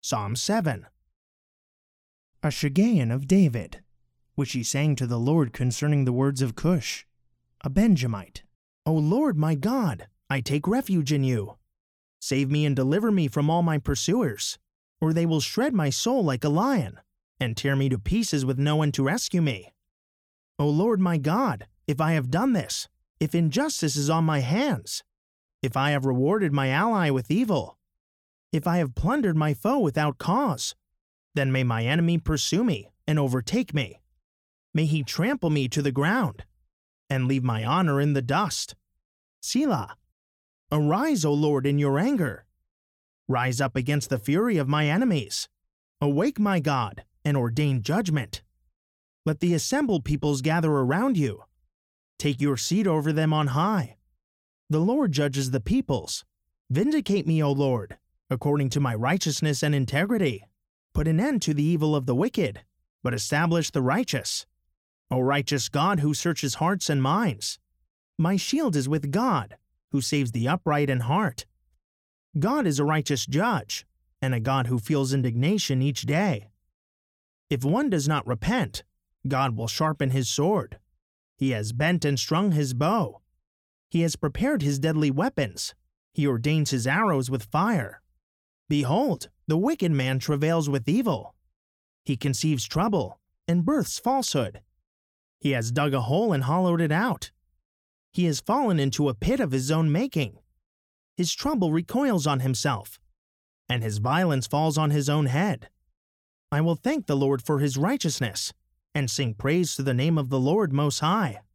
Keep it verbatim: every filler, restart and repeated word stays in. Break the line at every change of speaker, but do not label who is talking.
Psalm seven. A Shiggaion of David, which he sang to the Lord concerning the words of Cush, a Benjamite. O Lord my God, I take refuge in you. Save me and deliver me from all my pursuers, or they will shred my soul like a lion, and tear me to pieces with no one to rescue me. O Lord my God, if I have done this, if injustice is on my hands, if I have rewarded my ally with evil, if I have plundered my foe without cause, then may my enemy pursue me and overtake me. May he trample me to the ground, and leave my honor in the dust. Selah. Arise, O Lord, in your anger. Rise up against the fury of my enemies. Awake, my God, and ordain judgment. Let the assembled peoples gather around you. Take your seat over them on high. The Lord judges the peoples. Vindicate me, O Lord, according to my righteousness and integrity. Put an end to the evil of the wicked, but establish the righteous. O righteous God who searches hearts and minds. My shield is with God, who saves the upright in heart. God is a righteous judge, and a God who feels indignation each day. If one does not repent, God will sharpen his sword. He has bent and strung his bow. He has prepared his deadly weapons. He ordains his arrows with fire. Behold, the wicked man travails with evil. He conceives trouble and births falsehood. He has dug a hole and hollowed it out. He has fallen into a pit of his own making. His trouble recoils on himself, and his violence falls on his own head. I will thank the Lord for his righteousness, and sing praise to the name of the Lord Most High.